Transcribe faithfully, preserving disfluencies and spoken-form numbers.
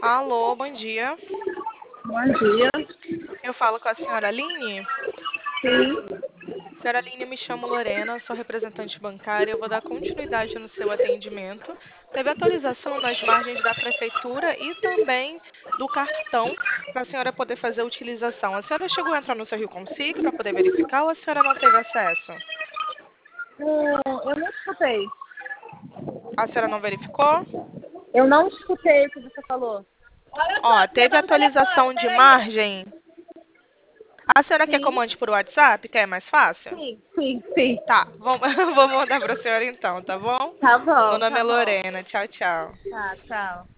Alô, bom dia. Bom dia. Eu falo com a senhora Aline. Sim. Senhora Aline, eu me chamo Lorena, sou representante bancária. Eu vou dar continuidade no seu atendimento. Teve atualização nas margens da prefeitura e também do cartão para a senhora poder fazer a utilização. A senhora chegou a entrar no seu Rio Consigo para poder verificar ou a senhora não teve acesso? Não, eu não escutei. A senhora não verificou? Eu não escutei o que você falou. Olha só, Ó, tô teve levando o telefone, atualização de peraí. margem. A senhora quer que eu Sim, mande por WhatsApp, que é mais fácil? sim, sim, sim. Tá, vou, vou mandar para a senhora então, tá bom? Tá Meu bom, nome tá é bom. Lorena. Tchau, tchau. Tá, tchau.